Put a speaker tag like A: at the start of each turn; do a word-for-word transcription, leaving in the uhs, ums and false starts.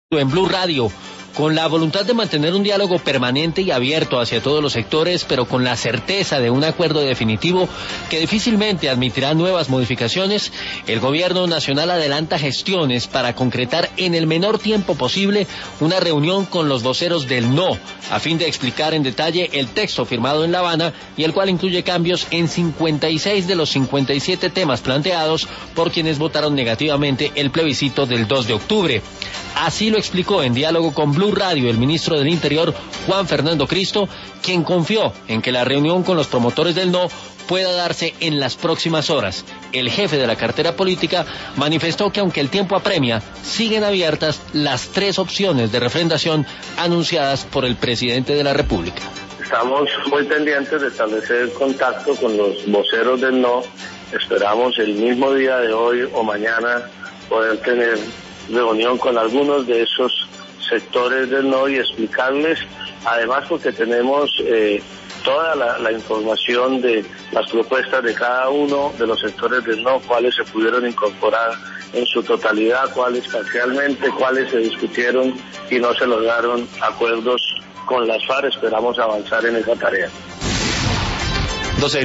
A: En Blue Radio, con la voluntad de mantener un diálogo permanente y abierto hacia todos los sectores, pero con la certeza de un acuerdo definitivo que difícilmente admitirá nuevas modificaciones, el Gobierno Nacional adelanta gestiones para concretar en el menor tiempo posible una reunión con los voceros del no, a fin de explicar en detalle el texto firmado en La Habana y el cual incluye cambios en cincuenta y seis de los cincuenta y siete temas planteados por quienes votaron negativamente el plebiscito del dos de octubre. Así lo explicó en diálogo con Blue Radio el ministro del Interior, Juan Fernando Cristo, quien confió en que la reunión con los promotores del no pueda darse en las próximas horas. El jefe de la cartera política manifestó que aunque el tiempo apremia, siguen abiertas las tres opciones de refrendación anunciadas por el presidente de la República.
B: Estamos muy pendientes de establecer contacto con los voceros del no. Esperamos el mismo día de hoy o mañana poder tener reunión con algunos de esos sectores del no y explicarles, además porque tenemos eh, toda la, la información de las propuestas de cada uno de los sectores del no, cuáles se pudieron incorporar en su totalidad, cuáles parcialmente, cuáles se discutieron y no se lograron acuerdos con las FARC. Esperamos avanzar en esa tarea.